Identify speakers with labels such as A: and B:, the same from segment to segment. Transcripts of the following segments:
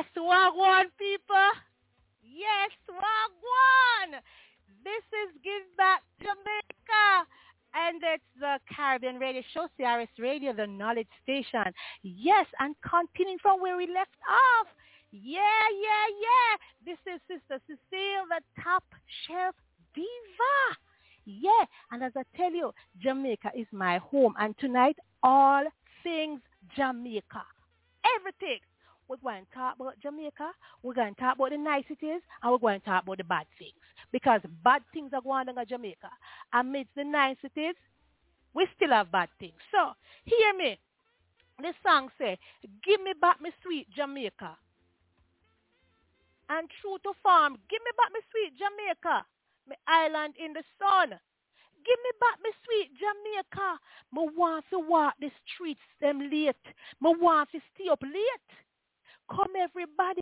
A: Wagwan people. Yes, Wagwan. This is Give Back Jamaica. And it's the Caribbean Radio Show, CRS Radio, the knowledge station. Yes, and continuing from where we left off. Yeah. This is Sister Cecile, the top shelf diva. Yeah, and as I tell you, Jamaica is my home. And tonight, all things Jamaica. Everything. We're going to talk about Jamaica. We're going to talk about the niceties, and we're going to talk about the bad things. Because bad things are going on in Jamaica. Amidst the niceties, we still have bad things. So, hear me. The song say, give me back my sweet Jamaica. And true to form, give me back my sweet Jamaica. My island in the sun. Give me back my sweet Jamaica. Me want to walk the streets them late. Me want to stay up late. Come everybody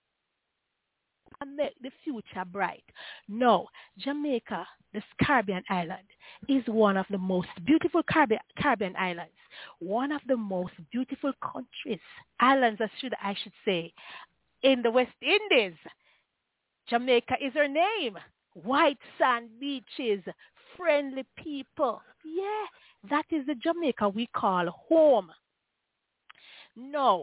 A: and make the future bright. No, Jamaica, this Caribbean island, is one of the most beautiful Caribbean islands. One of the most beautiful countries, islands I should say, in the West Indies. Jamaica is her name. White sand beaches, friendly people. Yeah, that is the Jamaica we call home. No,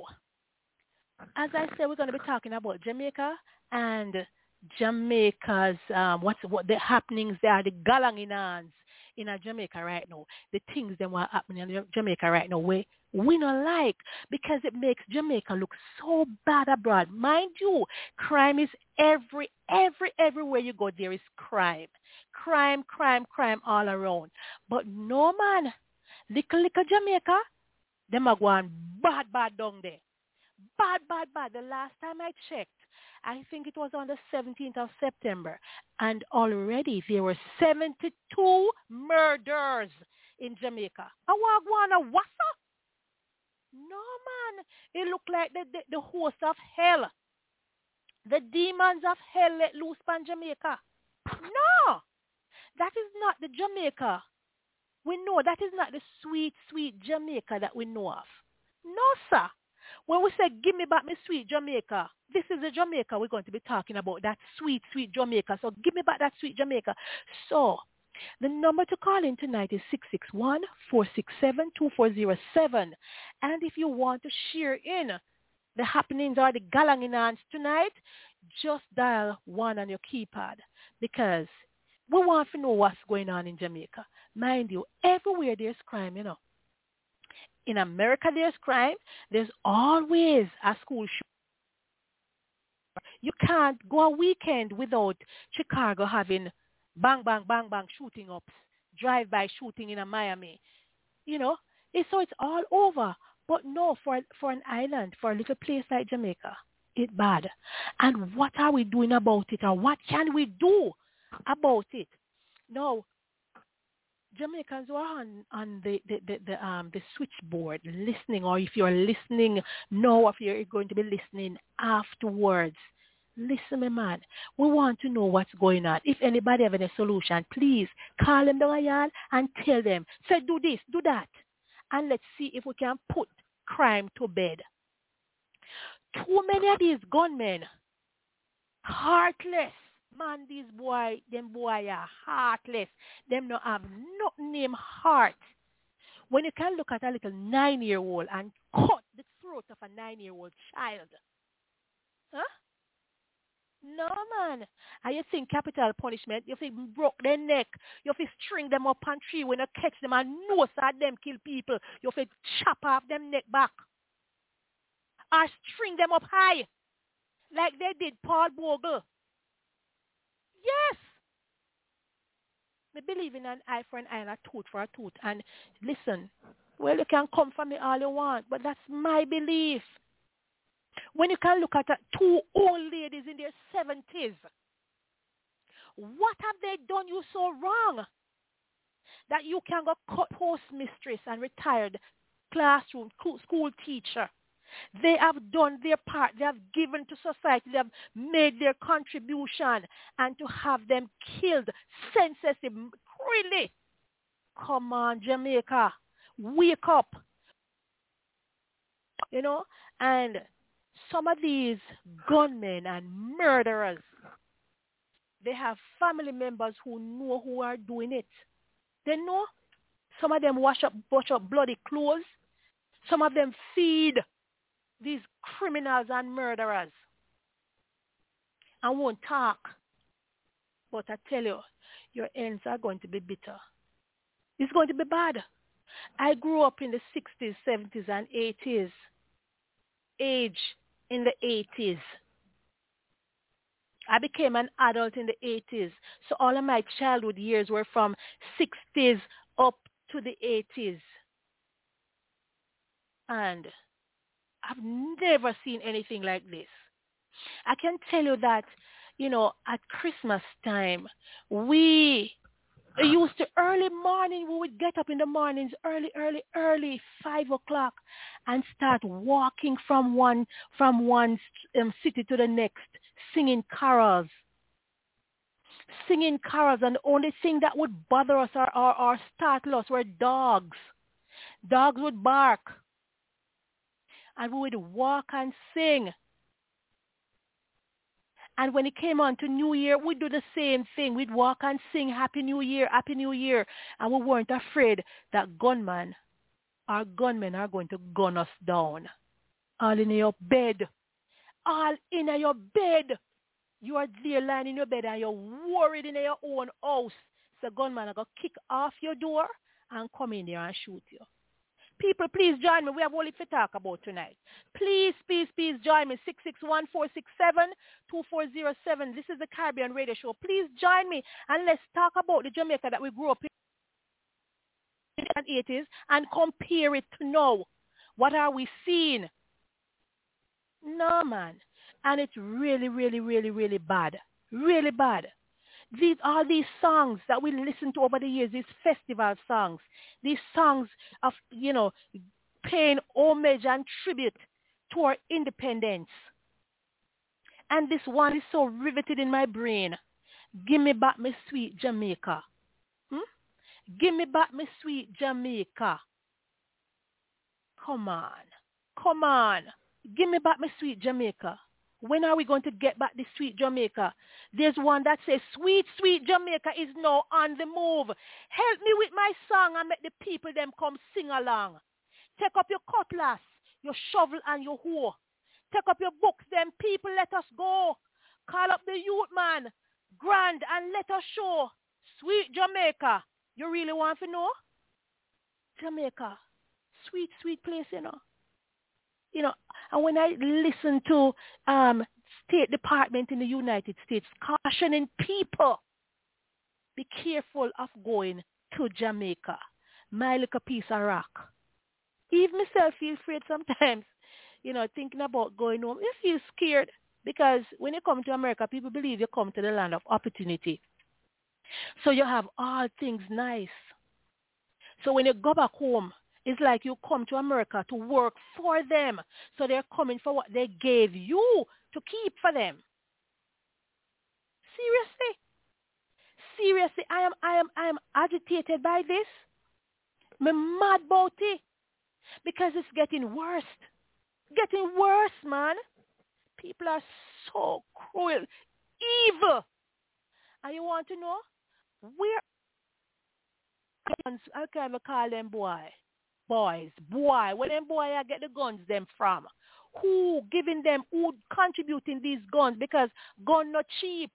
A: as I said, we're going to be talking about Jamaica and Jamaica's what the happenings there, the galanginans in Jamaica right now, the things that were happening in Jamaica right now, we don't like because it makes Jamaica look so bad abroad. Mind you, crime is everywhere you go. There is crime all around. But no man, little Jamaica, them are going bad down there. Bad. The last time I checked, I think it was on the 17th of September, and already there were 72 murders in Jamaica. Awagwana, what's up? No, man. It looked like the host of hell. The demons of hell let loose on Jamaica. No, that is not the Jamaica we know. That is not the sweet Jamaica that we know of. No, sir. When we say, give me back my sweet Jamaica, this is the Jamaica we're going to be talking about, that sweet Jamaica. So give me back that sweet Jamaica. So the number to call in tonight is 661-467-2407. And if you want to share in the happenings or the galanginans tonight, just dial 1 on your keypad because we want to know what's going on in Jamaica. Mind you, everywhere there's crime, you know. In America, there's crime. There's always a school shooting. You can't go a weekend without Chicago having bang shooting ups, drive-by shooting in a Miami. You know, so it's all over. But no, for an island, for a little place like Jamaica, it's bad. And what are we doing about it, or what can we do about it? No. Jamaicans who are on the switchboard listening, or if you're listening now, or if you're going to be listening afterwards, listen, my man. We want to know what's going on. If anybody have any solution, please call them down y'all and tell them, say, do this, do that. And let's see if we can put crime to bed. Too many of these gunmen, heartless. Man, them boy are heartless. Them not have nothing named heart. When you can look at a little 9-year-old and cut the throat of a 9-year-old child. Huh? No, man. And you think capital punishment, you think broke their neck, you think string them up on tree when you catch them and know that them kill people, you think chop off them neck back. Or string them up high, like they did Paul Bogle. Yes. I believe in an eye for an eye and a tooth for a tooth. And listen, well, you can come for me all you want, but that's my belief. When you can look at two old ladies in their 70s, what have they done you so wrong that you can go postmistress and retired classroom school teacher? They have done their part. They have given to society. They have made their contribution. And to have them killed senselessly, really? Come on, Jamaica. Wake up. You know? And Some of these gunmen and murderers, they have family members who know who are doing it. They know. Some of them wash up bloody clothes. Some of them feed these criminals and murderers and won't talk. But I tell you, your ends are going to be bitter. It's going to be bad. I grew up in the 60s, 70s, and 80s. Age in the 80s. I became an adult in the 80s. So all of my childhood years were from 60s up to the 80s. And I've never seen anything like this. I can tell you that, at Christmas time, we used to early morning, we would get up in the mornings early, 5 o'clock, and start walking from one city to the next, singing carols. And the only thing that would bother us or startle us were dogs. Dogs would bark. And we would walk and sing. And when it came on to New Year, we'd do the same thing. We'd walk and sing Happy New Year, Happy New Year. And we weren't afraid that gunmen are going to gun us down. All in your bed. All in your bed. You are there lying in your bed and you're worried in your own house. So gunman are going to kick off your door and come in there and shoot you. People, please join me. We have all to talk about tonight. Please join me. 661-467-2407. This is the Caribbean Radio Show. Please join me and let's talk about the Jamaica that we grew up in the 80s and compare it to now. What are we seeing? No, man. And it's really, really, really, really bad. Really bad. These songs that we listen to over the years, these festival songs, these songs of, paying homage and tribute to our independence. And this one is so riveted in my brain. Give me back my sweet Jamaica. Give me back my sweet Jamaica. Come on. Give me back my sweet Jamaica. When are we going to get back the sweet Jamaica? There's one that says, sweet, sweet Jamaica is now on the move. Help me with my song and make the people them come sing along. Take up your cutlass, your shovel and your hoe. Take up your books, them people, let us go. Call up the youth man, grand, and let us show. Sweet Jamaica. You really want to know? Jamaica. Sweet, sweet place, And when I listen to State Department in the United States cautioning people, be careful of going to Jamaica, my little piece of rock. Even myself feel afraid sometimes, thinking about going home. You feel scared because when you come to America, people believe you come to the land of opportunity. So you have all things nice. So when you go back home, it's like you come to America to work for them. So they're coming for what they gave you to keep for them. Seriously, I am agitated by this. I'm mad about it. Because it's getting worse. Getting worse, man. People are so cruel, evil. And you want to know where I can't even call them boys. Where them boy I get the guns them from? Who contributing these guns? Because gun not cheap.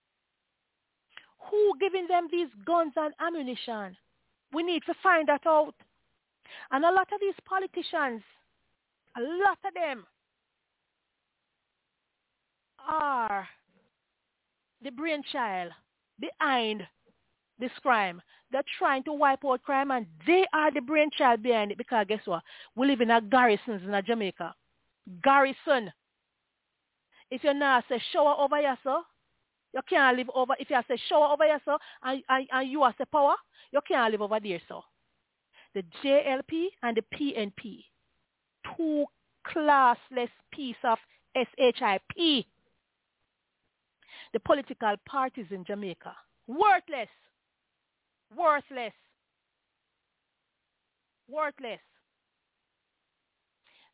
A: Who giving them these guns and ammunition? We need to find that out. And a lot of these politicians, a lot of them are the brainchild behind this crime. They're trying to wipe out crime, and they are the brainchild behind it because guess what? We live in a garrisons in Jamaica. Garrison. If you now say shower over yourself, you can't live over. If you say shower over yourself and you are the power, you can't live over there, so. The JLP and the PNP, two classless piece of SHIP. The political parties in Jamaica, worthless.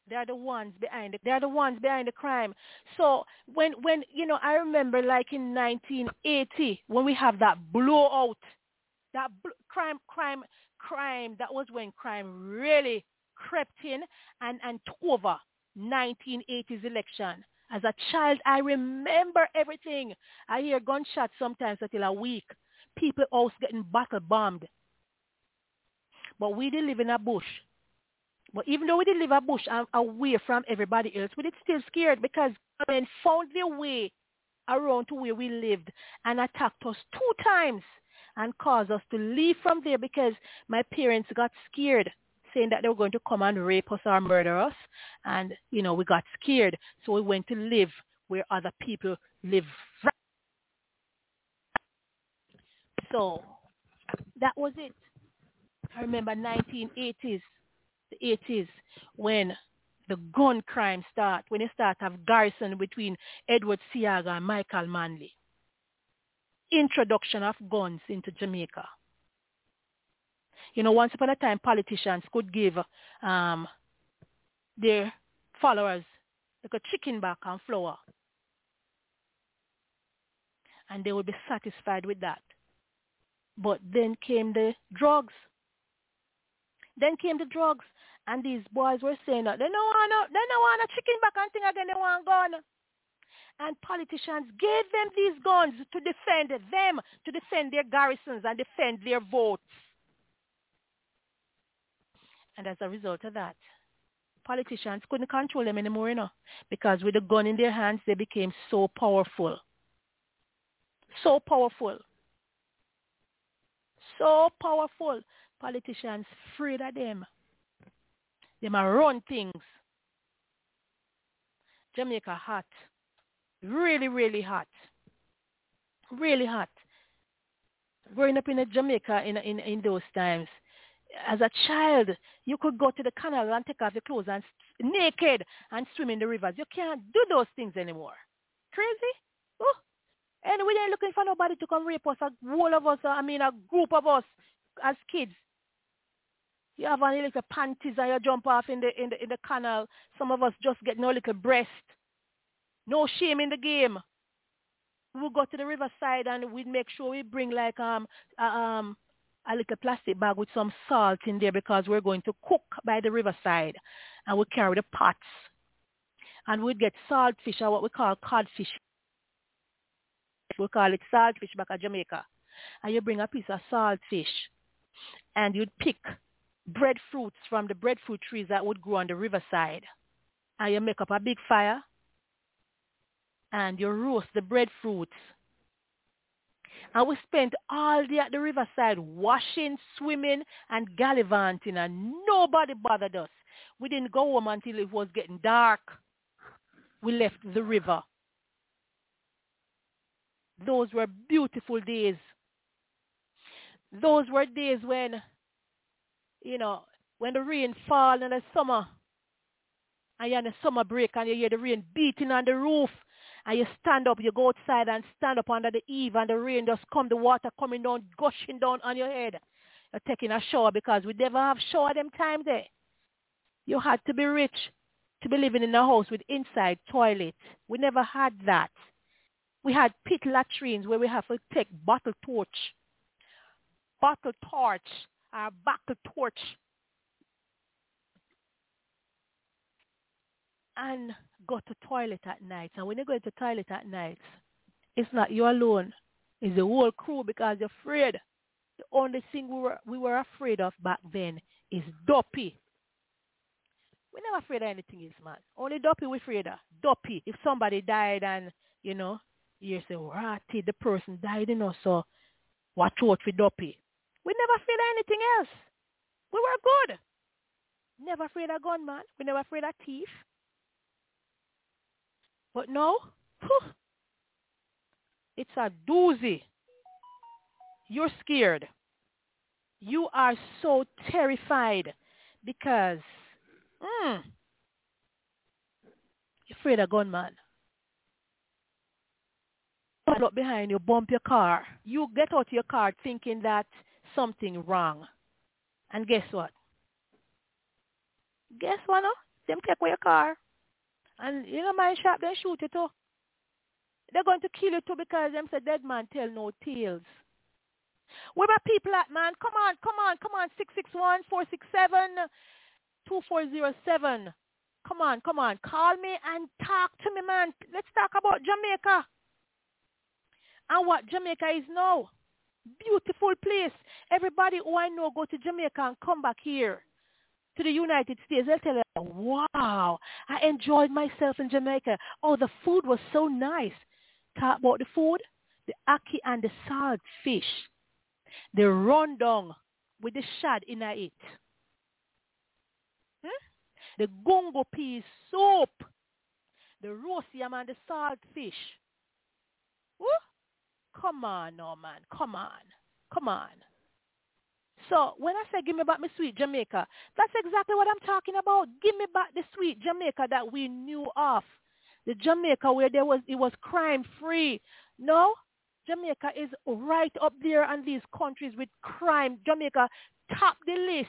A: They're the ones behind the crime. So when I remember like in 1980 when we have that blowout, that crime, that was when crime really crept in and took over 1980s election. As a child, I remember everything. I hear gunshots sometimes until a week. People house getting battle bombed. But we didn't live in a bush. But even though we didn't live a bush away from everybody else, we did still scared because men found their way around to where we lived and attacked us 2 times and caused us to leave from there because my parents got scared, saying that they were going to come and rape us or murder us. And, we got scared. So we went to live where other people live. So that was it. I remember 1980s, the 80s, when the gun crime when it started to have garrison between Edward Seaga and Michael Manley. Introduction of guns into Jamaica. Once upon a time, politicians could give their followers like a chicken back and flour, and they would be satisfied with that. But then came the drugs. And these boys were saying that they don't want a chicken back and thing again, they want gun. And politicians gave them these guns to defend their garrisons and defend their votes. And as a result of that, politicians couldn't control them anymore, because with the gun in their hands, they became so powerful. So powerful. So powerful. Politicians afraid of them. They might run things. Jamaica hot. Really, really hot. Really hot. Growing up in Jamaica in those times, as a child, you could go to the canal and take off your clothes and naked and swim in the rivers. You can't do those things anymore. Crazy? Oh. And we ain't looking for nobody to come rape us, a group of us as kids. You have only little panties and you jump off in the canal. Some of us just get no little breast. No shame in the game. We will go to the riverside and we'd make sure we bring like a little plastic bag with some salt in there because we're going to cook by the riverside. And we'll carry the pots. And we'd get saltfish, or what we call codfish. We call it saltfish back at Jamaica. And you bring a piece of saltfish and you'd pick breadfruits from the breadfruit trees that would grow on the riverside. And you make up a big fire and you roast the breadfruits. And we spent all day at the riverside washing, swimming, and gallivanting, and nobody bothered us. We didn't go home until it was getting dark. We left the river. Those were beautiful days. Those were days when, when the rain fall in the summer, and you're on the summer break and you hear the rain beating on the roof, and you stand up, you go outside and stand up under the eave, and the rain just come, the water coming down, gushing down on your head. You're taking a shower because we never have shower them time there. You had to be rich to be living in a house with inside toilet. We never had that. We had pit latrines where we have to take bottle torch, or buckle torch, and go to toilet at night. And when you go to toilet at night, it's not you alone. It's the whole crew because you're afraid. The only thing we were afraid of back then is dopey. We're never afraid of anything else, man. Only dopey we're afraid of. Dopey. If somebody died and, you say, Ratty, the person died, so watch out for dopey. We never afraid of anything else. We were good. Never afraid of gunman. We never afraid of thief. But now, it's a doozy. You're scared. You are so terrified because you're afraid of gunman. Look behind you, bump your car. You get out of your car thinking that something wrong. And guess what? No? Them take away your car. And you know my shop, they shoot you too. They're going to kill you too because them say dead man tell no tales. Where are people at, man? Come on. 661-467-2407. Come on. Call me and talk to me, man. Let's talk about Jamaica. And what Jamaica is now. Beautiful place. Everybody who I know go to Jamaica and come back here to the United States. They'll tell you, wow, I enjoyed myself in Jamaica. Oh, the food was so nice. Talk about the food, the ackee and the salt fish. The rundown with the shad in it. The gongo pea soup. The roast yam and the salt fish. Woo? Come on, no man. Come on. So when I say give me back my sweet Jamaica, that's exactly what I'm talking about. Give me back the sweet Jamaica that we knew of. The Jamaica where it was crime free. No, Jamaica is right up there on these countries with crime. Jamaica top the list.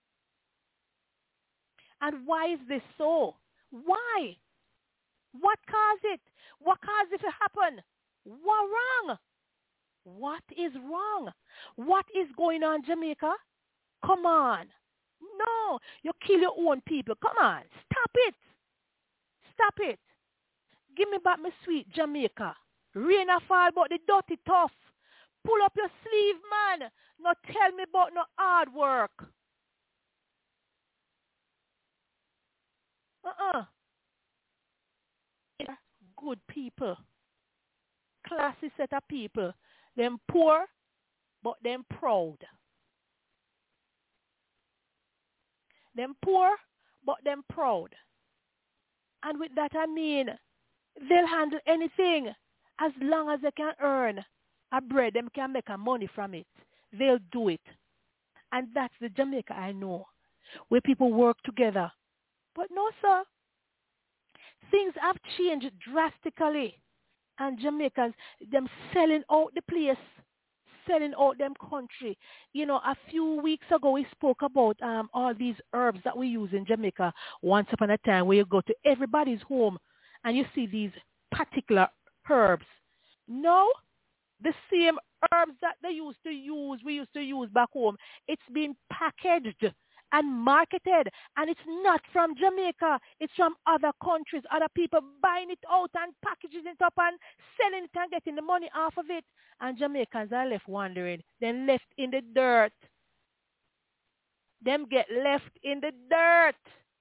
A: And why is this so? Why? What caused it? What caused it to happen? What wrong? What is wrong? What is going on, Jamaica? Come on. No, you kill your own people. Come on. Stop it. Give me back my sweet Jamaica. Rain a fall but the dirty tough. Pull up your sleeve, man. Not tell me about no hard work. Good people. Classy set of people. Them poor, but them proud. Them poor, but them proud. And with that I mean, they'll handle anything as long as they can earn a bread. Them can make a money from it. They'll do it. And that's the Jamaica I know, where people work together. But no, sir. Things have changed drastically. And Jamaicans, them selling out the place, selling out them country. You know, a few weeks ago we spoke about all these herbs that we use in Jamaica once upon a time, where you go to everybody's home and you see these particular herbs. No, the same herbs that we used to use back home, it's been packaged and marketed, and it's not from Jamaica. It's from other countries, other people buying it out and packaging it up and selling it and getting the money off of it. And Jamaicans are left wandering. They're left in the dirt. Them get left in the dirt.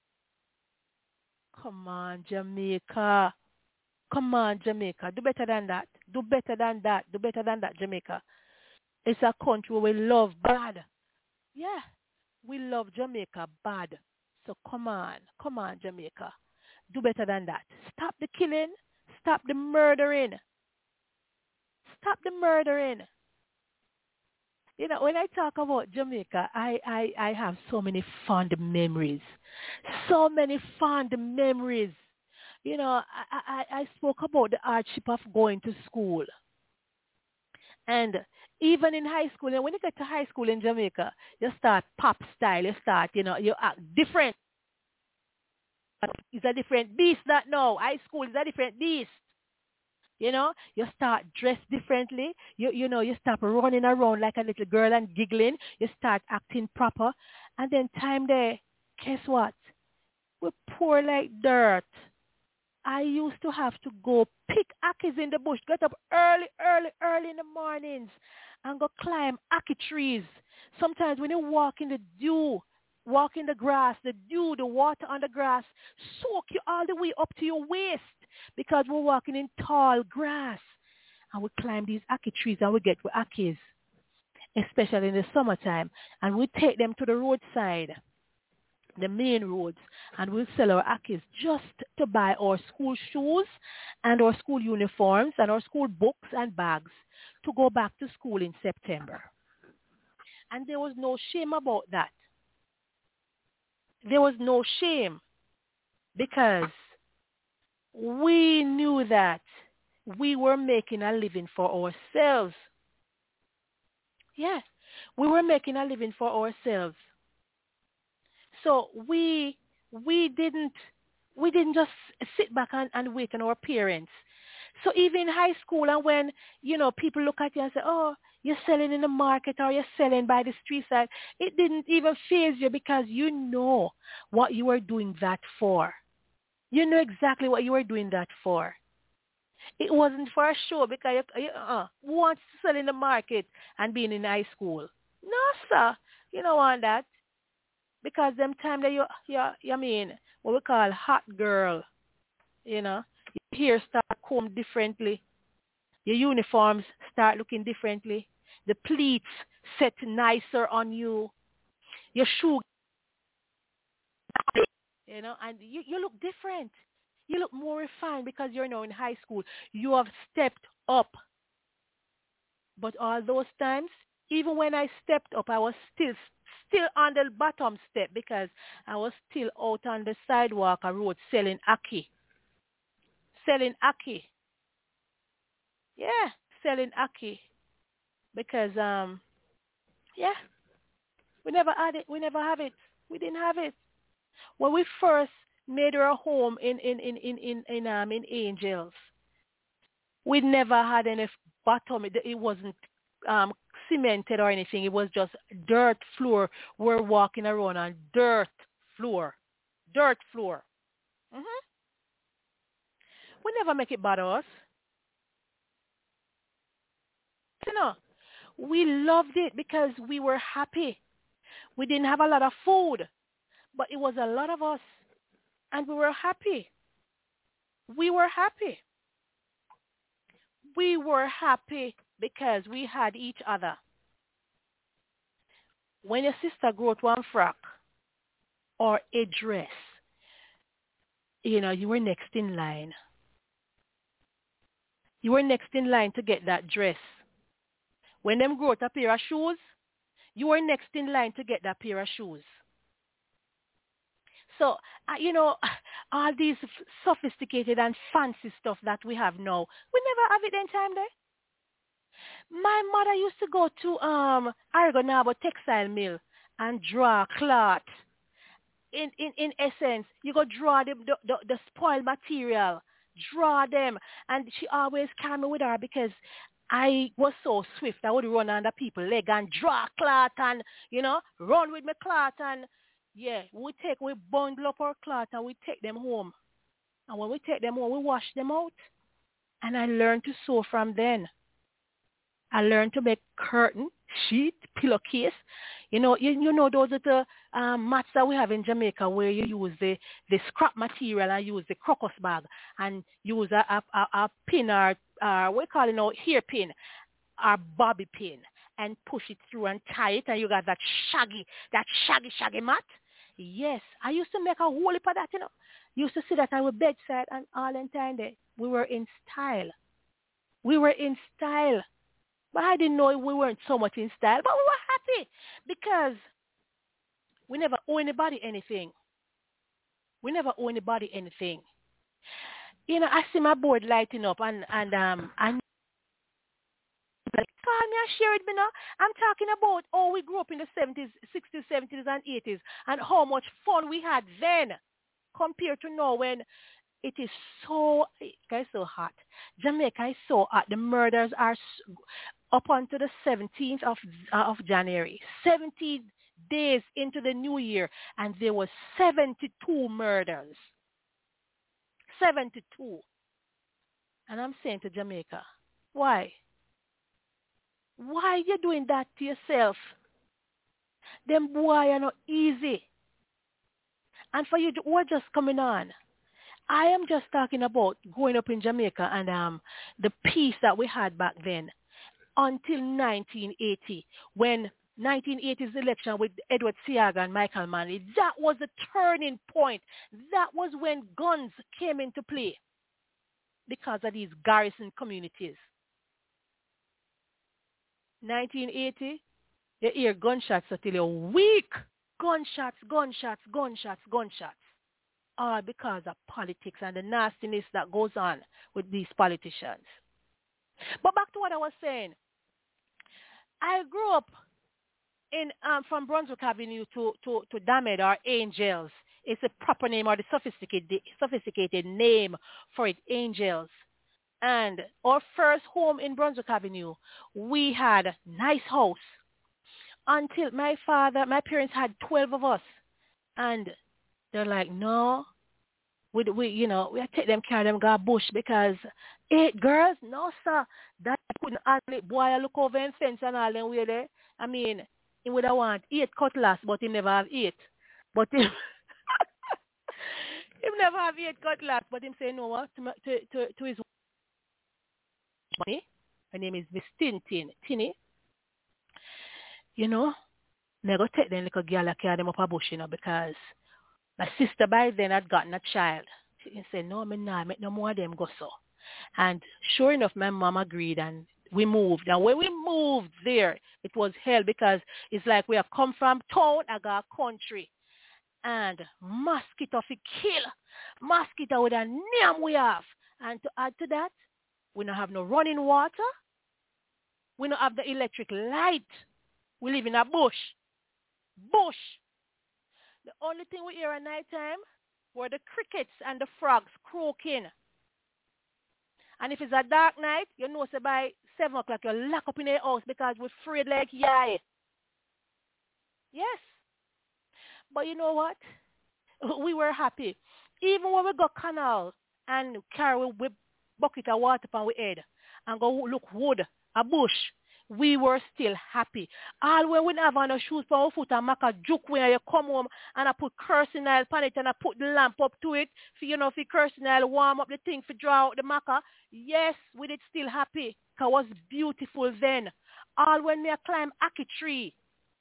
A: Come on, Jamaica. Come on, Jamaica. Do better than that. Do better than that, Jamaica. It's a country we love bad. Yeah. We love Jamaica bad. So come on, Jamaica. Do better than that. Stop the killing. Stop the murdering. You know, when I talk about Jamaica, I have so many fond memories. You know, I spoke about the hardship of going to school. And even in high school, and when you get to high school in Jamaica, you start pop style. You start, you act different. It's a different beast that now. High school is a different beast. You know, you start dress differently. You start running around like a little girl and giggling. You start acting proper. And then time there, guess what? We're poor like dirt. I used to have to go pick ackies in the bush, get up early in the mornings and go climb ackee trees. Sometimes when you walk in the dew, walk in the grass, the dew, the water on the grass, soak you all the way up to your waist because we're walking in tall grass. And we climb these ackee trees and we get with ackies, especially in the summertime. And we take them to the roadside, the main roads, and we'll sell our ackies just to buy our school shoes and our school uniforms and our school books and bags to go back to school in September. And there was no shame about that. There was no shame because we knew that we were making a living for ourselves. Yes, we were making a living for ourselves. So we we didn't just sit back and wait on our parents. So even in high school, and when people look at you and say, "Oh, you're selling in the market or you're selling by the street side," it didn't even faze you because you know what you were doing that for. You know exactly what you were doing that for. It wasn't for a show because who wants to sell in the market and being in high school? No, sir. You don't want that because them time that you mean what we call hot girl, your hair start comb differently, your uniforms start looking differently, the pleats set nicer on you, your shoe, and you look different. You look more refined because you're now in high school. You have stepped up. But all those times, even when I stepped up, I was still on the bottom step because I was still out on the sidewalk or road selling ackee. Selling ackee. Yeah, selling ackee. Because yeah, we never had it. We never have it. We didn't have it. When we first made our home in Angels, we never had any bottom. It wasn't um, cemented or anything. It was just dirt floor. We're walking around on dirt floor. Dirt floor. hmm We never make it bother us. You know, we loved it because we were happy. We didn't have a lot of food, but it was a lot of us, and we were happy. We were happy. We were happy because we had each other. When your sister grew out one frock or a dress, you were next in line. You were next in line to get that dress. When them grew out a pair of shoes, you were next in line to get that pair of shoes. So, all these sophisticated and fancy stuff that we have now, we never have it in time there. My mother used to go to Aragonabo textile mill and draw cloth. In essence, you go draw the spoiled material, draw them, and she always carry me with her because I was so swift. I would run under people's leg and draw cloth and run with my cloth and yeah, we bundle up our cloth and we take them home. And when we take them home, we wash them out. And I learned to sew from then. I learned to make curtain, sheet, pillowcase. You know those are the mats that we have in Jamaica where you use the scrap material and use the crocus bag and use a pin or what we call it now, hair pin or bobby pin and push it through and tie it and you got that shaggy mat. Yes, I used to make a whole heap of that, Used to see that on our bedside and all the time there. We were in style. We were in style. But I didn't know we weren't so much in style. But we were happy because we never owe anybody anything. We never owe anybody anything. I see my board lighting up and I call me and share it, I'm talking about we grew up in the 70s, 60s, 70s, and 80s and how much fun we had then compared to now when it is so hot. Jamaica is so hot. The murders are up until the 17th of January. 17 days into the new year, and there were 72 murders. 72. And I'm saying to Jamaica, why? Why are you doing that to yourself? Them boy are not easy. And for you, we're just coming on. I am just talking about growing up in Jamaica and the peace that we had back then until 1980, when 1980's election with Edward Seaga and Michael Manley, that was the turning point. That was when guns came into play because of these garrison communities. 1980, you hear gunshots until you're weak. Gunshots. All because of politics and the nastiness that goes on with these politicians. But back to what I was saying. I grew up in from Brunswick Avenue to Damed or Angels It's a proper name or the sophisticated name for it, Angels. And our first home in Brunswick Avenue, we had a nice house until my parents had 12 of us. And they're like, no, we take them, carry them, go bush because 8 girls? No, sir. That couldn't handle it. Boy, I look over and fence and all them way there. I mean, he would have want 8 cutlass, but he never have 8. But he never have 8 cutlass, but him say no what to his money. Her name is Miss Tinny. You know, me go take them little girl and carry them up a bush, because my sister by then had gotten a child. She said, no, me nah, make no more of them go so. And sure enough, my mom agreed and we moved. And when we moved there, it was hell because it's like we have come from town, I got country. And mosquito fi kill. Mosquito with a name we have. And to add to that, we don't have no running water. We don't have the electric light. We live in a bush. Bush. The only thing we hear at night time were the crickets and the frogs croaking. And if it's a dark night, you know, say by 7 o'clock, you lock up in the house because we're afraid like yay. Yes. But you know what? We were happy. Even when we go canal and carry with bucket of water on our head and go look wood, a bush, we were still happy. All when we have on our shoes for our foot and make a juke when you come home and I put kerosene oil on it and I put the lamp up to it for, for kerosene oil warm up the thing for draw out the maca. Yes, we did still happy because it was beautiful then. All when I climb Aki tree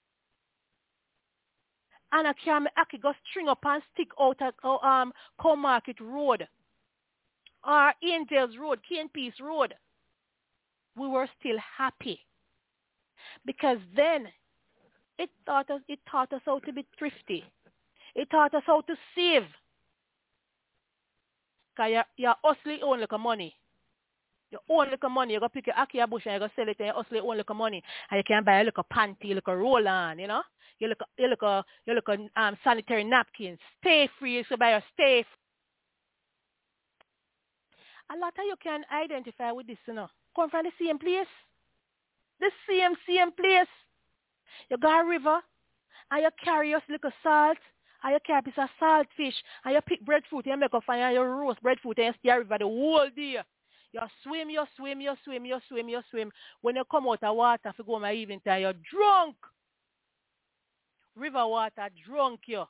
A: and I carry my Aki go string up and stick out at Co-Market Road or Angels Road, Cane Peace Road. We were still happy. Because then it taught us how to be thrifty. It taught us how to save. Because you're hustling own like money. You own like money. You go pick your ackee bush and you go sell it and you hustle own like money. And you can buy a little panty, like a roll-on, you look sanitary napkins. Stay free, so buy your stay free. A lot of you can identify with this, Come from the same place. The same place. You go a river, and you carry your little salt, and you carry a piece of saltfish, and you pick breadfruit, and you make a fire, and you roast breadfruit, and you stay a river the whole day. You swim. When you come out of water for go my evening time, you're drunk. River water drunk you.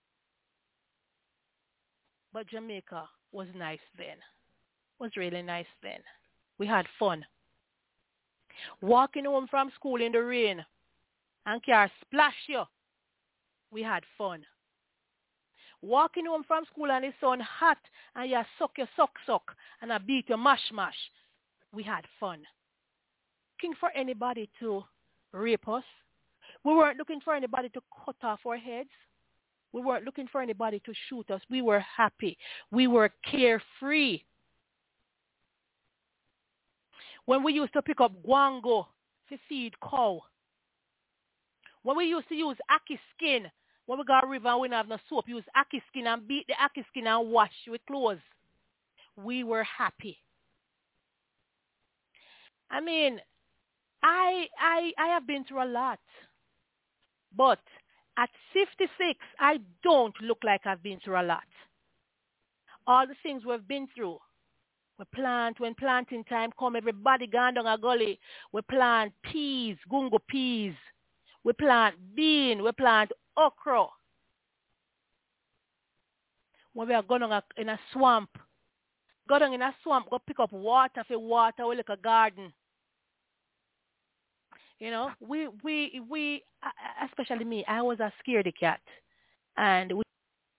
A: But Jamaica was nice then. Was really nice then. We had fun. Walking home from school in the rain and car splash you. We had fun. Walking home from school and the sun hot and you suck your suck and I beat your mash. We had fun. Looking for anybody to rape us. We weren't looking for anybody to cut off our heads. We weren't looking for anybody to shoot us. We were happy. We were carefree. When we used to pick up guango to feed cow. When we used to use ackee skin, when we got a river and we didn't have no soap, use ackee skin and beat the ackee skin and wash with clothes. We were happy. I mean, I have been through a lot. But at 56, I don't look like I've been through a lot. All the things we've been through. We plant, when planting time come, everybody gone down a gully. We plant peas, gungo peas. We plant bean, we plant okra. When we are going in a swamp, go down in a swamp, go pick up water for water, we like a garden. We, especially me, I was a scaredy cat. And we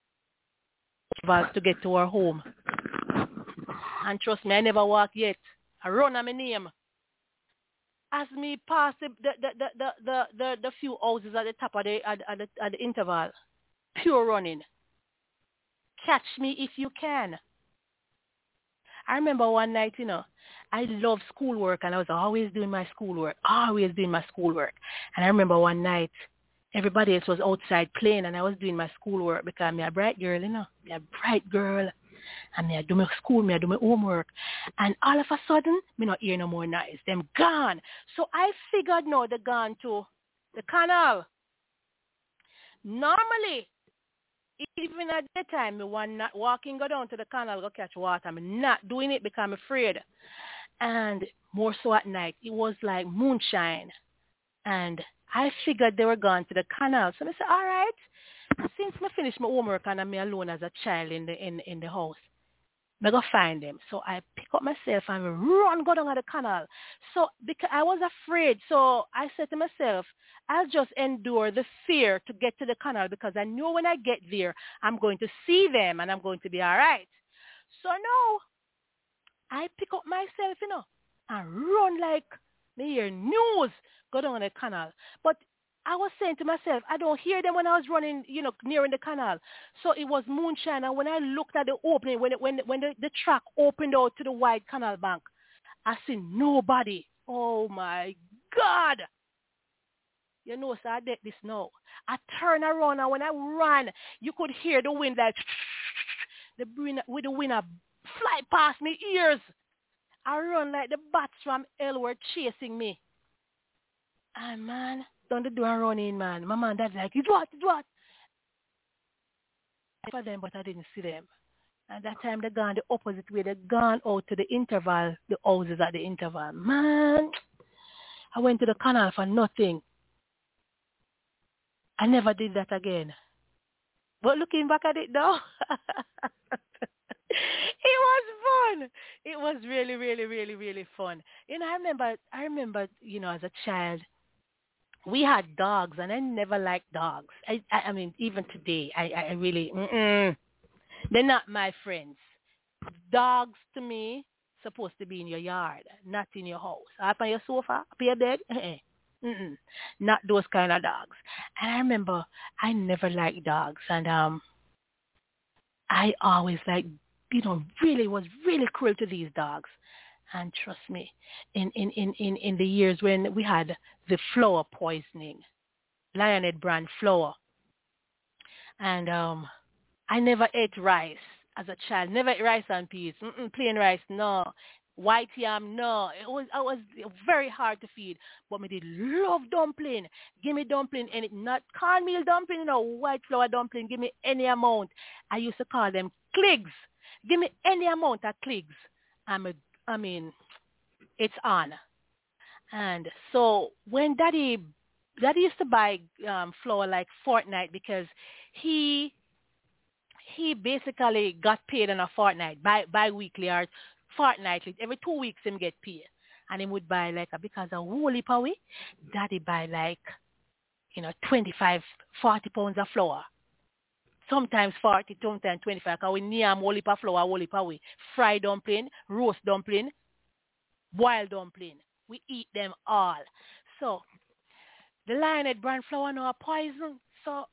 A: to get to our home. And trust me, I never walk yet. I run on my name. As me pass the few houses at the top of the interval, pure running. Catch me if you can. I remember one night, I love schoolwork and I was always doing my schoolwork. And I remember one night, Everybody else was outside playing, and I was doing my schoolwork because I'm a bright girl, Me a bright girl. And me I do my school, me I do my homework. And all of a sudden, me not hear no more noise. Them gone. So I figured now they gone to the canal. Normally, even at that time, me one not walking go down to the canal go catch water. I'm not doing it because I'm afraid. And more so at night, it was like moonshine. And I figured they were gone to the canal. So I said, all right, since I finished my homework and I'm alone as a child in the house, I go find them. So I pick up myself and run go down to the canal. So because I was afraid, so I said to myself, I'll just endure the fear to get to the canal because I know when I get there, I'm going to see them and I'm going to be all right. So now I pick up myself, and run like me hear news go down the canal. But I was saying to myself, I don't hear them when I was running, nearing the canal. So it was moonshine. And when I looked at the opening, when the track opened out to the wide canal bank, I see nobody. Oh, my God. So I did this now. I turn around, and when I ran, you could hear the wind like, the wind fly past me ears. I run like the bats from hell were chasing me. And man, down the door running, man. My man, dad's like, it's what? I saw them, but I didn't see them. And that time they gone the opposite way. They gone out to the interval, the houses at the interval. Man, I went to the canal for nothing. I never did that again. But looking back at it now, it was fun. It was really, really, really, really fun. I remember, as a child, we had dogs, and I never liked dogs. I mean, even today, I really, they're not my friends. Dogs, to me, supposed to be in your yard, not in your house. Up on your sofa, up on your bed, not those kind of dogs. And I remember I never liked dogs, and I always really was really cruel to these dogs. And trust me, in the years when we had the flour poisoning, Lionhead brand flour, and I never ate rice as a child. Never ate rice and peas. Plain rice, no. White yam, no. I was very hard to feed. But me did love dumpling. Give me dumpling, and it not cornmeal dumpling, white flour dumpling. Give me any amount. I used to call them cligs. Give me any amount of cligs. I mean, it's on. And so when Daddy used to buy flour like fortnight because he basically got paid on a fortnight, bi-weekly or fortnightly. Every 2 weeks him get paid. And he would buy because of whole heap of way, Daddy buy 25, 40 pounds of flour. Sometimes 40, sometimes 25. Because we name whole heap of flour, whole heap of way. Fried dumpling, roast dumpling, boiled dumpling. We eat them all. So the Lionhead brand flour now a poison. So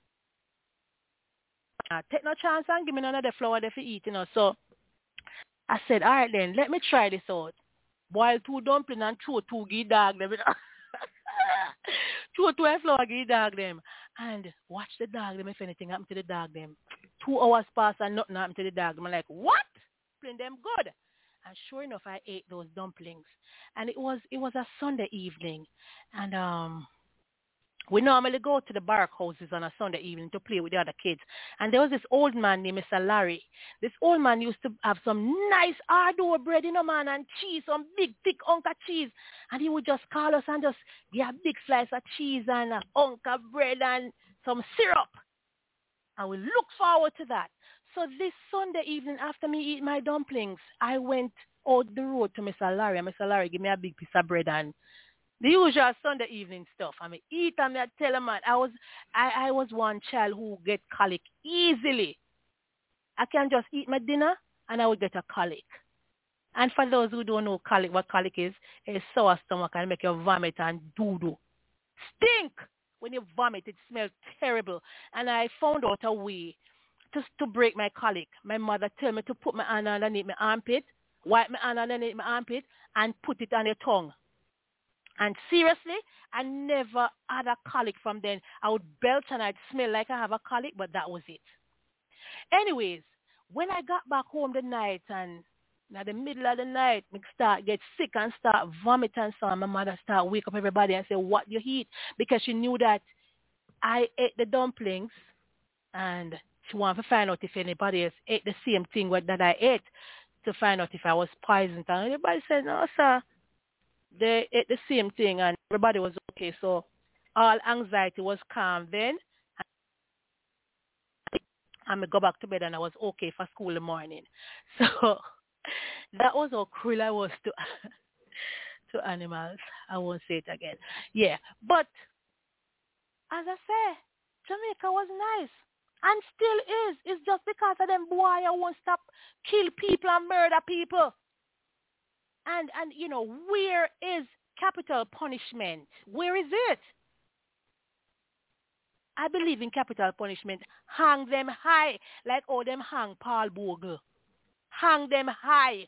A: take no chance and give me none of the flour that you eat, So I said, all right then, let me try this out. Boil 2 dumplings and throw 2 give dog them. Throw 2 flour give dog them. And watch the dog them if anything happen to the dog them. 2 hours pass and nothing happened to the dog. I'm like, what? Playing them good. And sure enough, I ate those dumplings. And it was a Sunday evening. And we normally go to the barrack houses on a Sunday evening to play with the other kids. And there was this old man named Mr. Larry. This old man used to have some nice hard-dough bread, man, and cheese, some big, thick Unca cheese. And he would just call us and just get a big slice of cheese and Unca bread and some syrup. And we look forward to that. So this Sunday evening, after me eat my dumplings, I went out the road to Mr. Larry. And Mr. Larry gave me a big piece of bread and the usual Sunday evening stuff. I mean, eat and I tell him, man, I was one child who get colic easily. I can just eat my dinner and I would get a colic. And for those who don't know colic, what colic is, a sour stomach and make you vomit and doo-doo. Stink! When you vomit, it smells terrible. And I found out a way to break my colic. My mother told me to put my hand underneath my armpit, wipe my hand underneath my armpit, and put it on your tongue. And seriously, I never had a colic from then. I would belch and I'd smell like I have a colic, but that was it. Anyways, when I got back home the night and in the middle of the night, I start get sick and start vomit and so on, my mother start wake up everybody and say, what you eat? Because she knew that I ate the dumplings and she wanted to find out if anybody else ate the same thing that I ate to find out if I was poisoned. And everybody said, no, sir, they ate the same thing and everybody was okay. So all anxiety was calm then. And I go back to bed and I was okay for school in the morning. So that was how cruel I was to to animals. I won't say it again. Yeah. But as I say, Jamaica was nice. And still is. It's just because of them boy I won't stop kill people and murder people. And you know, where is capital punishment? Where is it? I believe in capital punishment. Hang them high, like how them hang Paul Bogle. Hang them high.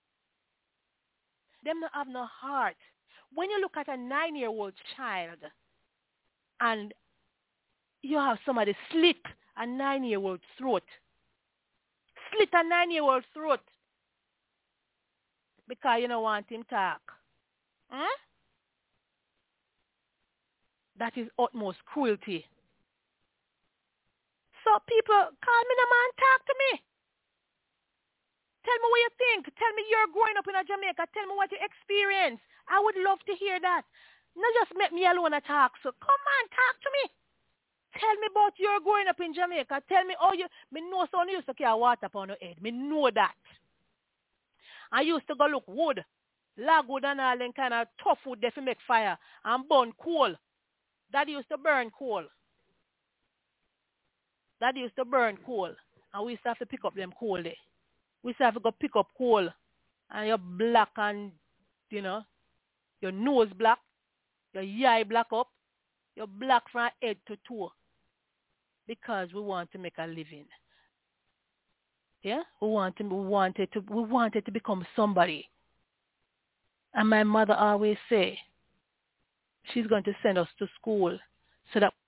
A: Them don't have no heart. When you look at a 9-year-old child and you have somebody slit a 9-year-old throat, slit a 9-year-old throat because you don't want him to talk. Huh? That is utmost cruelty. So people, call me the man, talk to me. Tell me what you think. Tell me you're growing up in a Jamaica. Tell me what you experience. I would love to hear that. Not just make me alone and talk. So come on, talk to me. Tell me about your growing up in Jamaica. Tell me how you, me know someone used to carry water upon your head. Me know that. I used to go look wood, log wood and all them kind of tough wood there to make fire and burn coal. Daddy used to burn coal. Daddy used to burn coal. And we used to have to pick up them coal there. We used to have to go pick up coal. And you're black and, you know, your nose black, your eye black up, you're black from head to toe. Because we want to make a living. Yeah? We wanted to become somebody. And my mother always say, she's going to send us to school so that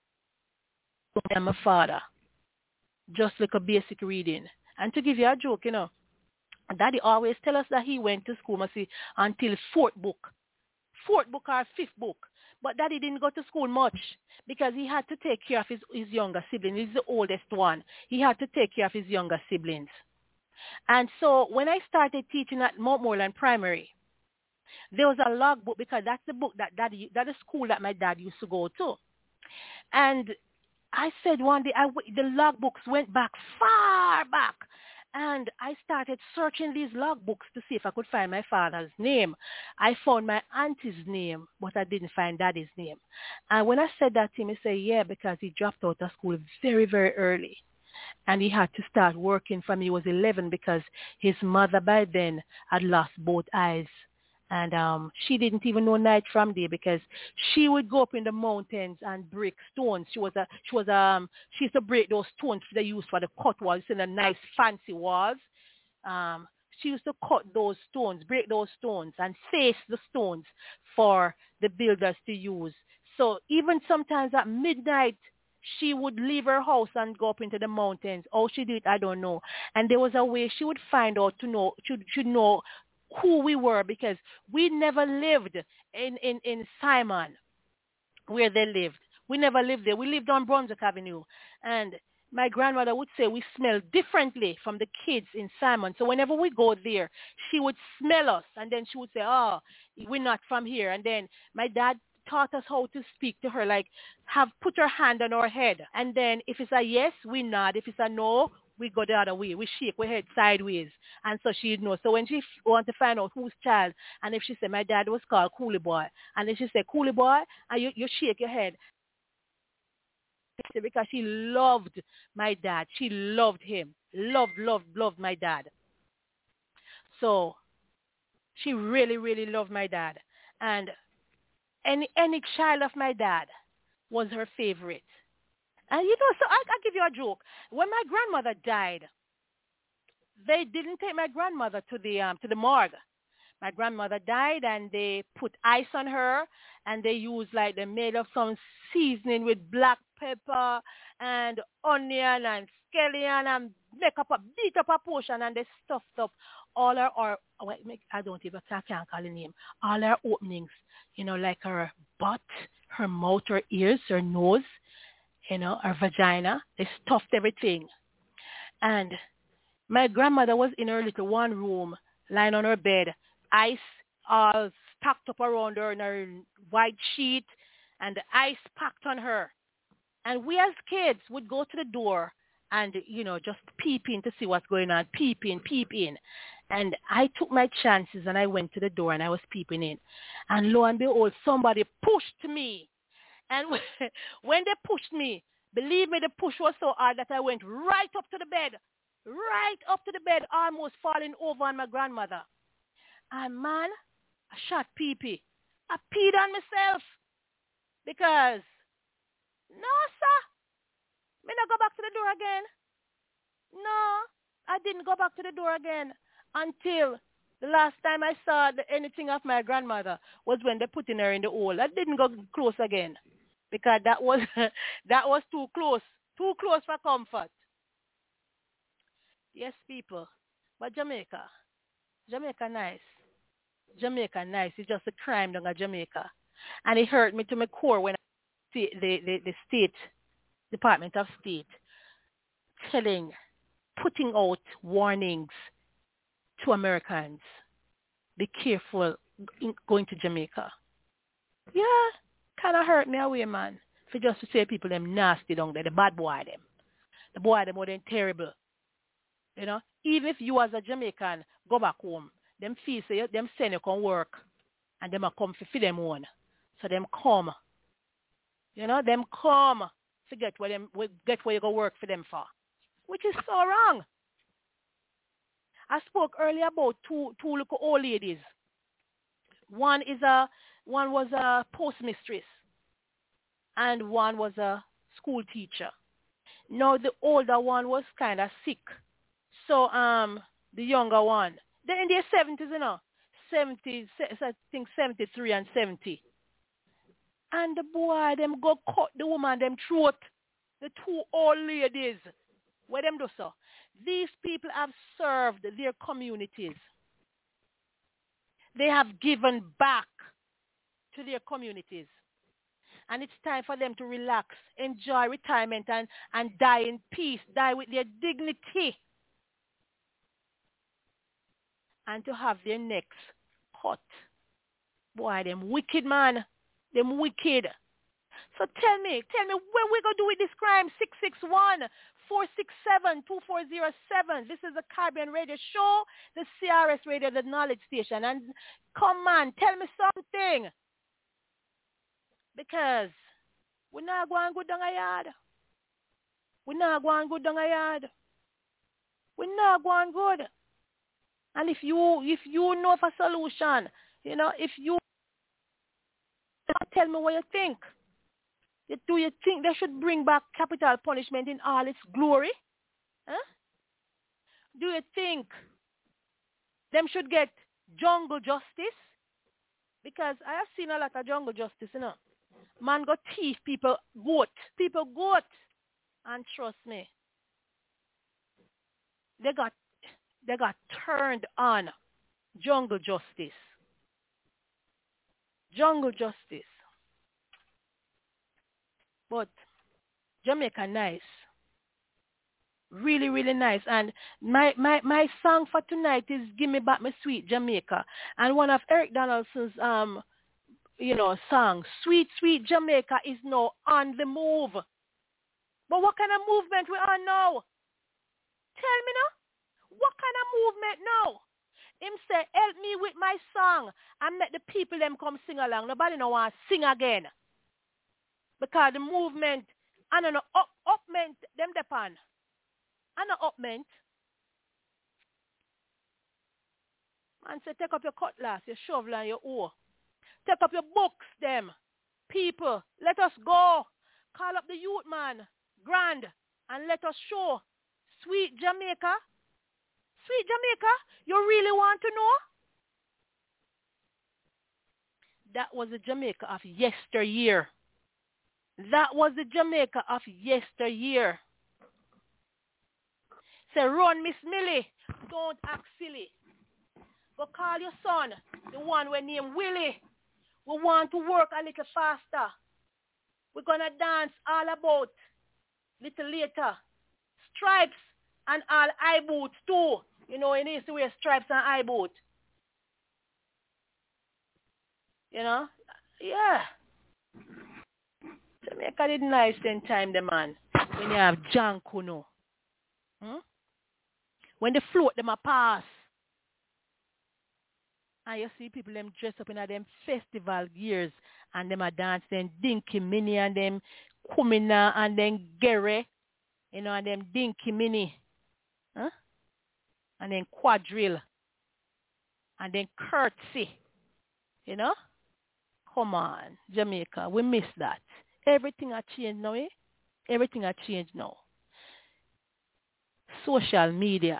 A: I'm my father. Just like a basic reading. And to give you a joke, you know, Daddy always tell us that he went to school, until fourth book or fifth book. But Daddy didn't go to school much because he had to take care of his younger siblings. He's the oldest one. He had to take care of his younger siblings. And so when I started teaching at Mount Moreland Primary, there was a logbook because that's the book that that is school that my dad used to go to. And I said one day, the logbooks went back, far back. And I started searching these logbooks to see if I could find my father's name. I found my auntie's name, but I didn't find daddy's name. And when I said that to him, he said, yeah, because he dropped out of school very, very early. And he had to start working from he was 11 because his mother by then had lost both eyes. And she didn't even know night from day because she would go up in the mountains and break stones. She used to break those stones they used for the cut walls in the nice fancy walls. She used to cut those stones, break those stones, and face the stones for the builders to use. So even sometimes at midnight, she would leave her house and go up into the mountains. How she did it, I don't know. And there was a way she would find out to know, should know who we were because we never lived in Simon where they lived. We never lived there. We lived on Brunswick Avenue. And my grandmother would say we smell differently from the kids in Simon. So whenever we go there, she would smell us. And then she would say, oh, we're not from here. And then my dad taught us how to speak to her, like put her hand on our head. And then if it's a yes, we nod. If it's a no, we go the other way. We shake our head sideways. And so she'd know. So when she want to find out whose child, and if she said, my dad was called Coolie Boy, and then she said, Coolie Boy, and you shake your head. Because she loved my dad. She loved him. Loved my dad. So she really, really loved my dad. And any child of my dad was her favorite. And you know, so I'll give you a joke. When my grandmother died, they didn't take my grandmother to the morgue My grandmother died, and they put ice on her, and they used like they made of some seasoning with black pepper and onion and scallion and beat up a portion, and they stuffed up all her, or wait, I don't even, I can't call the name, all her openings, like her butt, her mouth, her ears, her nose, her vagina. They stuffed everything. And my grandmother was in her little one room, lying on her bed, ice all stacked up around her in her white sheet, and the ice packed on her. And we as kids would go to the door and, just peep in to see what's going on, peep in. And I took my chances and I went to the door and I was peeping in. And lo and behold, somebody pushed me. And when they pushed me, believe me, the push was so hard that I went right up to the bed, almost falling over on my grandmother. And man, I shot pee-pee. I peed on myself because, no, sir, me not go back to the door again. No, I didn't go back to the door again until the last time I saw anything of my grandmother was when they put in her in the hole. I didn't go close again because that was that was too close for comfort. Yes, people, but Jamaica nice. Jamaica nice. It's just a crime down at Jamaica, and it hurt me to my core when I see the state Department of State putting out warnings to Americans. Be careful going to Jamaica. Yeah, kind of hurt me away, man. For just to say people them nasty down there, the bad boy them. The boy them more than terrible. Even if you as a Jamaican go back home, them feel say them send you come work and them a come for them own. So them come. Them come to get where you go work for them for. Which is so wrong. I spoke earlier about two little old ladies. One was a postmistress and one was a school teacher. Now the older one was kind of sick. So the younger one, they're in their 70s, 70s, I think 73 and 70. And the boy, them go cut the woman, them throat. The two old ladies. What them do so? These people have served their communities. They have given back to their communities. And it's time for them to relax, enjoy retirement, and die in peace, die with their dignity. And to have their necks cut. Boy, them wicked, man. Them wicked. So tell me, when we going to do with this crime? 661-467-2407. This is the Caribbean Radio Show, the CRS Radio, the Knowledge Station. And come on, tell me something. Because we're not going good down a yard. We're not going good down a yard. We're not going good. And if you know of a solution, if you tell me what you think. Do you think they should bring back capital punishment in all its glory? Huh? Do you think them should get jungle justice? Because I have seen a lot of jungle justice, Man go thief people goat. And trust me, they got turned on jungle justice. Jungle justice. But Jamaica nice. Really, really nice. And my song for tonight is Give Me Back My Sweet Jamaica. And one of Eric Donaldson's song, Sweet, Sweet Jamaica, is now on the move. But what kind of movement we on now? Tell me now. What kind of movement now? Him say, help me with my song and let the people them come sing along. Nobody no want to sing again. Because the movement, I don't know, upment them depend. And the upment. Man say, take up your cutlass, your shovel and your oar. Take up your books, them. People, let us go. Call up the youth man, grand, and let us show. Sweet Jamaica. Sweet Jamaica, you really want to know? That was the Jamaica of yesteryear. That was the Jamaica of yesteryear. Say, run, Miss Millie. Don't act silly. Go call your son, the one we name Willie. We want to work a little faster. We're going to dance all about little later. Stripes and all eye boots too. You know, he needs to wear stripes and eye boots. You know? Yeah. Jamaica did nice in time, the man. When you have John Kuno. When they float them a pass. And you see people them dress up in them festival gears and them a dance them Dinky Mini and them Kumina and them Gere, you know, and them Dinky Mini. And then Quadrille. And then Curtsy. You know? Come on, Jamaica, we miss that. Everything has changed now, eh? Everything has changed now. Social media.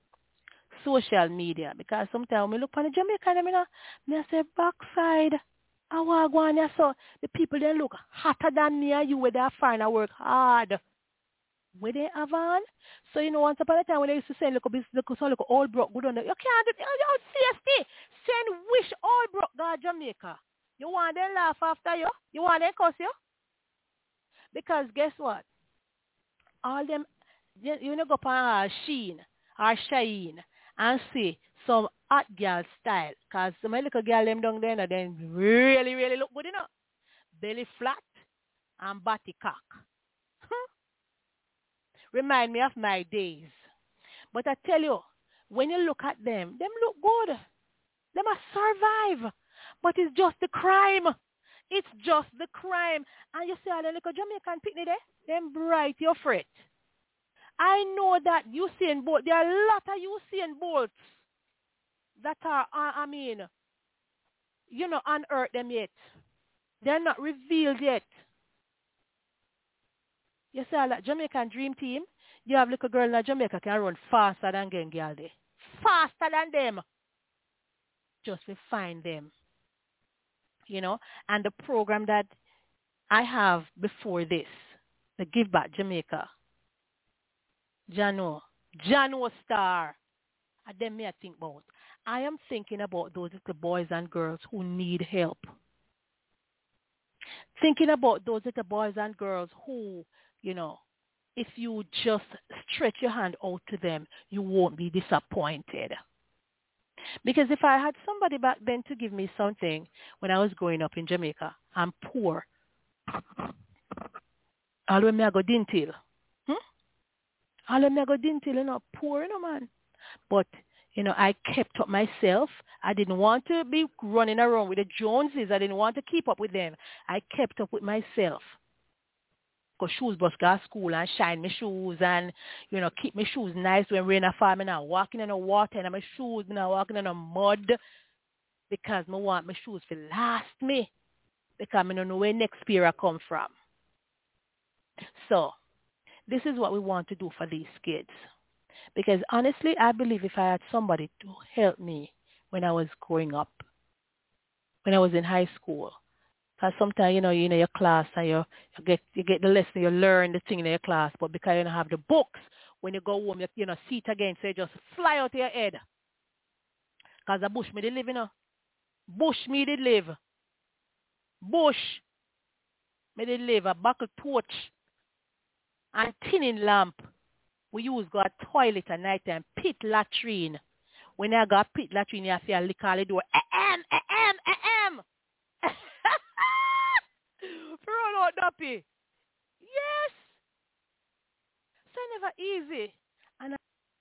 A: Because sometimes when we look on the Jamaican, I say backside. I want to go and so the people they look hotter than me and you where they find I work hard. Where they have on. So you know once upon a time when they used to send look all broke good on the, you can't do it. CST. Send wish all broke go to Jamaica. You want them laugh after you? You want them curse you? Because guess what? All them you know go on Sheen or Shine and see some hot girl style. Because some little girl them down there and then really, really look good, you know. Belly flat and body cock. Remind me of my days. But I tell you, when you look at them look good. Them must survive. But it's just the crime. It's just the crime. And you see all the little Jamaican picnic there? Them bright, you're afraid. I know that Usain Bolt, there are a lot of Usain Bolts that are, unearthed them yet. They're not revealed yet. You see all that Jamaican dream team? You have little girl in Jamaica can run faster than gang girl there. Faster than them. Just to find them. You know, and the program that I have before this, the Give Back Jamaica, Jano Star, and them me I think about. I am thinking about those little boys and girls who need help. Thinking about those little boys and girls who, you know, if you just stretch your hand out to them, you won't be disappointed. Because if I had somebody back then to give me something when I was growing up in Jamaica, I'm poor. All when me I go dintil. All when me I go dintil, you know, poor, you know, man. But, you know, I kept up myself. I didn't want to be running around with the Joneses. I didn't want to keep up with them. I kept up with myself. Go shoes bus go to school and shine my shoes and, you know, keep my shoes nice when rain a fall. I'm not walking in the water and my shoes, I'm not walking in the mud because I want my shoes to last me because I don't know where next year I come from. So, this is what we want to do for these kids. Because honestly, I believe if I had somebody to help me when I was growing up, when I was in high school, because sometimes, you know, you're in your class and you get the lesson, you learn the thing in your class, but because you don't have the books, when you go home, you know, see it again, so you just fly out of your head. Because the bush me did live, you know. Bush me did live. Bush me did live, a buckle torch and tinning lamp. We use go a toilet at night and pit latrine. When I got pit latrine, you have to lick all the door. Run out, Duppy. Yes. So never easy. And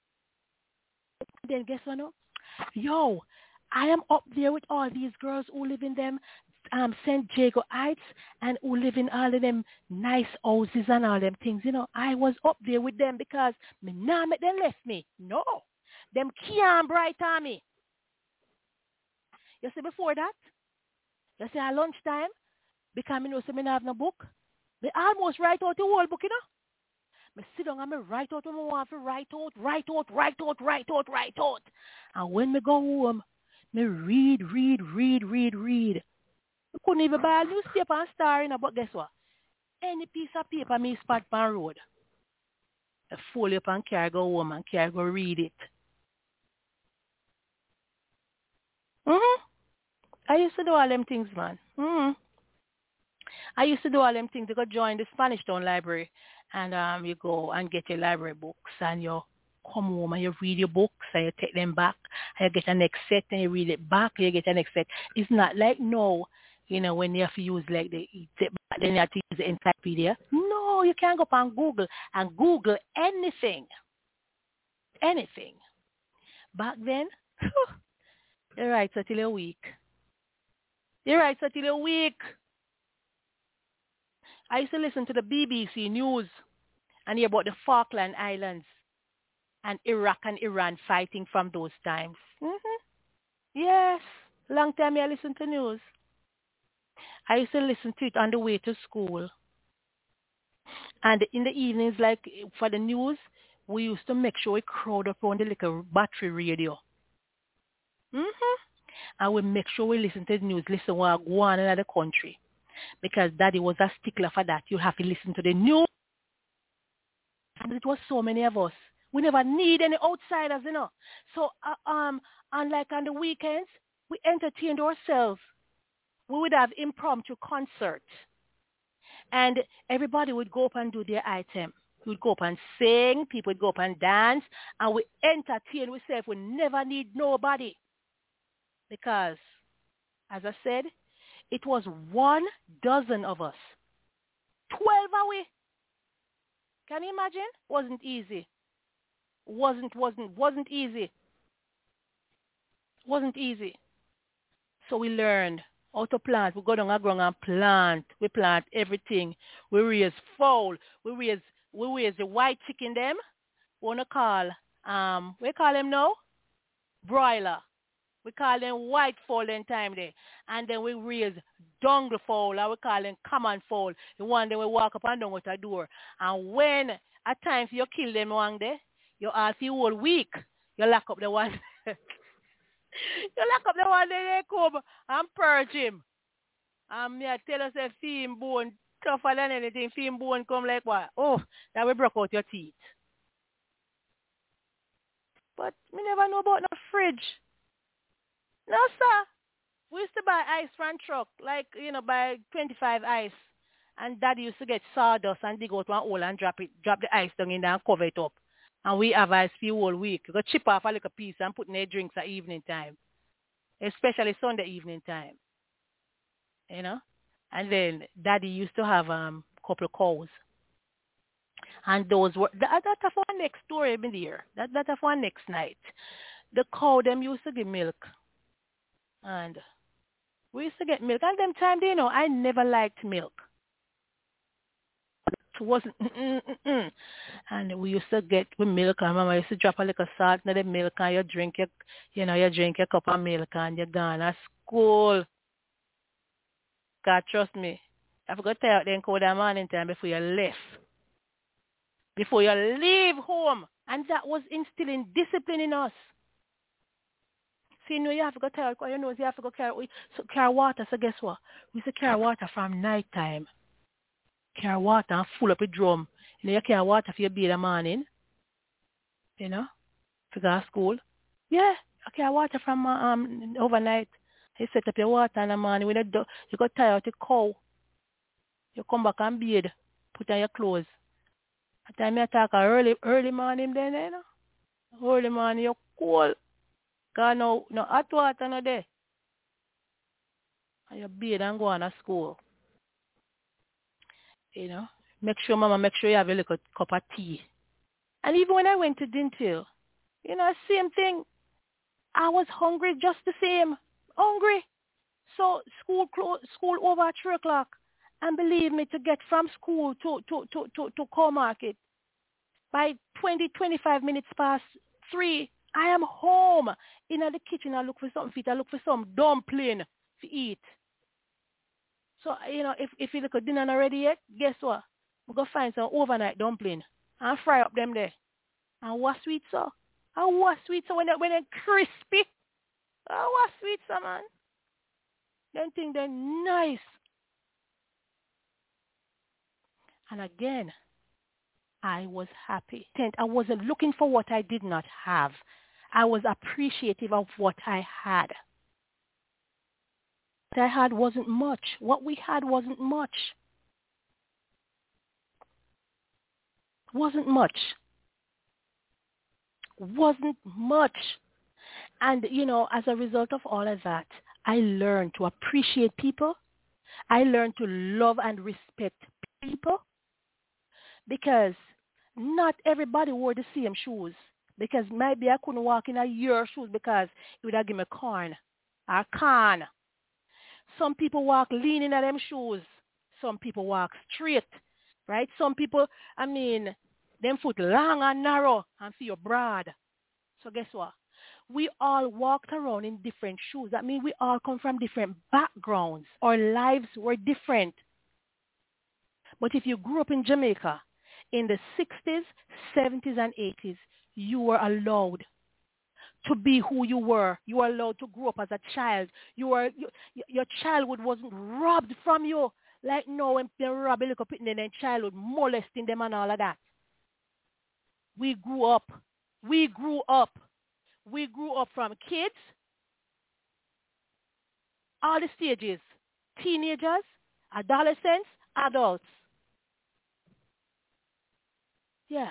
A: then guess what? No? Yo, I am up there with all these girls who live in them St. Jago Heights and who live in all of them nice houses and all them things. You know, I was up there with them because me nah make them left me. No. Them can't bright on me. You see before that? You see at lunchtime? Because me know so me not have no book. Me almost write out the whole book, you know. Me sit down and me write out what I want to write out. And when me go home, me read. couldn't even buy a newspaper and star in, but guess what? Any piece of paper me spot on road. I fold up and carry go home and carry go read it. I used to do all them things, man. I used to do all them things. You go join the Spanish Town Library and you go and get your library books and you come home and you read your books and you take them back and you get a next set and you read it back and you get a next set. It's not like now, when you have to use like then you have to use the encyclopedia. No, you can go up on Google and Google anything. Anything. Back then, you write so till you're weak. You write so till you're weak. I used to listen to the BBC News and hear about the Falkland Islands and Iraq and Iran fighting from those times. Yes, long time I listened to news. I used to listen to it on the way to school. And in the evenings, like for the news, we used to make sure we crowd up on the little battery radio. And we make sure we listen to the news, listen what go on in the country. Because Daddy was a stickler for that. You have to listen to the news. And it was so many of us. We never need any outsiders, So, unlike on the weekends, we entertained ourselves. We would have impromptu concerts. And everybody would go up and do their item. We would go up and sing. People would go up and dance. And we entertain ourselves. We never need nobody. Because, as I said, it was 12 of us. 12 away. Can you imagine? Wasn't easy. Wasn't easy. Wasn't easy. So we learned how to plant. We go down the ground and plant. We plant everything. We raise fowl. We raise the white chicken them. We wanna call we call them now? Broiler. We call them white fowl in time there. And then we raise dongle fowl, and we call them common fowl. The one that we walk up and down with a door. And when at times you kill them one day, you all see whole week, you lock up the one. You lock up the one that they come and purge him. And me I tell us that film bone tougher than anything. Film bone come like what? Oh, that will broke out your teeth. But we never know about no fridge. No, sir. We used to buy ice from truck, like, buy 25 ice. And Daddy used to get sawdust and dig out one hole and drop the ice down in there and cover it up. And we have ice for the whole week. We go chip off a little piece and put in their drinks at evening time. Especially Sunday evening time. And then Daddy used to have a couple of cows. And those were, that's for our next story in there. That's for our next night. The cow, them used to give milk. And we used to get milk. And them time, I never liked milk. It wasn't, And we used to get with milk, and Mama used to drop a little salt in the milk, and you drink your cup of milk, and you're gone to school. God, trust me. I forgot to tell you then call that morning time before you left. Before you leave home. And that was instilling discipline in us. See, you have to go tell you know you have to go carry water. So guess what? We used to carry water from night time. Carry water and full up a drum. You carry water for your baby in the morning. To go to school. Yeah, I carry water from overnight. You set up your water in the morning. When you got tired of the cow, you come back and bathe. Put on your clothes. At the time I talk early morning then, Early morning you're cold. Because no hot water no there. And you bathe and go on to school. Make sure you have a little cup of tea. And even when I went to Dintil, same thing. I was hungry just the same. Hungry. So school over at 3 o'clock. And believe me, to get from school to Core Market, by 25 minutes past 3, I am home. In the kitchen, I look for something to eat. I look for some dumpling to eat. So, if you look at dinner not ready yet, guess what? We're going to find some overnight dumpling and fry up them there. And what sweet, so? And what sweet, so when they're crispy? Oh, what sweet, so, man? Them thing they're nice. And again, I was happy. I wasn't looking for what I did not have. I was appreciative of what I had. What I had wasn't much. What we had wasn't much. Wasn't much. Wasn't much. And, as a result of all of that, I learned to appreciate people. I learned to love and respect people because not everybody wore the same shoes. Because maybe I couldn't walk in your shoes because it would have given me corn or can. Some people walk leaning at them shoes. Some people walk straight, right? Some people, them foot long and narrow and feel broad. So guess what? We all walked around in different shoes. That means we all come from different backgrounds. Our lives were different. But if you grew up in Jamaica in the 60s, 70s, and 80s, you were allowed to be who you were. You were allowed to grow up as a child. Your childhood wasn't robbed from you. Like now when they rob a little bit in their childhood, molesting them and all of that. We grew up. We grew up from kids, all the stages, teenagers, adolescents, adults. Yeah.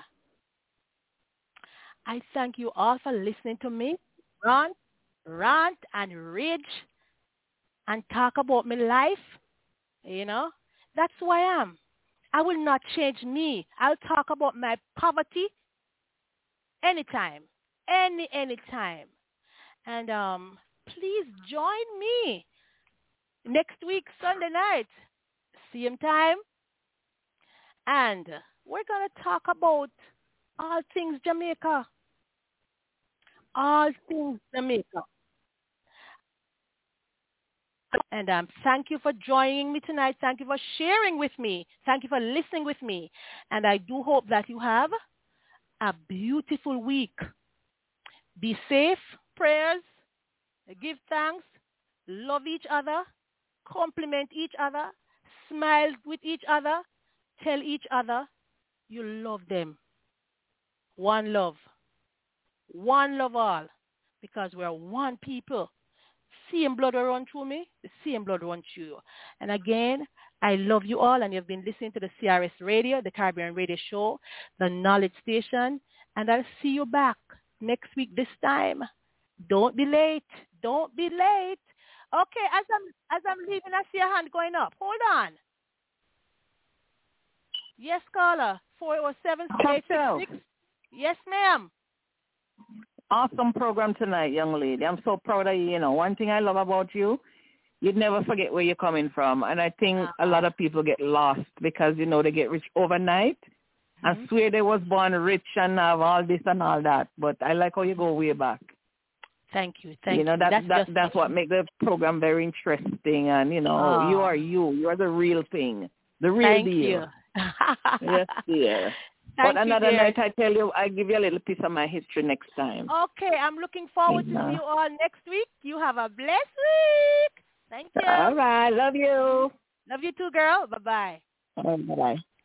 A: I thank you all for listening to me rant and rage and talk about my life. That's who I am. I will not change me. I'll talk about my poverty anytime, anytime. And please join me next week, Sunday night, same time. And we're going to talk about all things Jamaica. All things Jamaica. And thank you for joining me tonight. Thank you for sharing with me. Thank you for listening with me. And I do hope that you have a beautiful week. Be safe. Prayers. Give thanks. Love each other. Compliment each other. Smile with each other. Tell each other you love them. One love. One love all. Because we're one people. Same blood will run through me. The same blood runs through you. And again, I love you all. And you've been listening to the CRS Radio, the Caribbean Radio Show, the Knowledge Station. And I'll see you back next week this time. Don't be late. Don't be late. Okay, as I'm leaving, I see a hand going up. Hold on. Yes, caller. 407-866. Yes, ma'am.
B: Awesome program tonight, young lady. I'm so proud of you. One thing I love about you, you'd never forget where you're coming from. And I think a lot of people get lost because, they get rich overnight. I swear they was born rich and have all this and all that. But I like how you go way back.
A: Thank you. Thank you.
B: That's what makes the program very interesting. And, you are you. You are the real thing. The real deal.
A: Thank you.
B: Yes, dear. But another night, I tell you, I give you a little piece of my history next time.
A: Okay, I'm looking forward to see you all next week. You have a blessed week. Thank you.
B: All right, love you.
A: Love you too, girl. Bye-bye.
B: Bye-bye.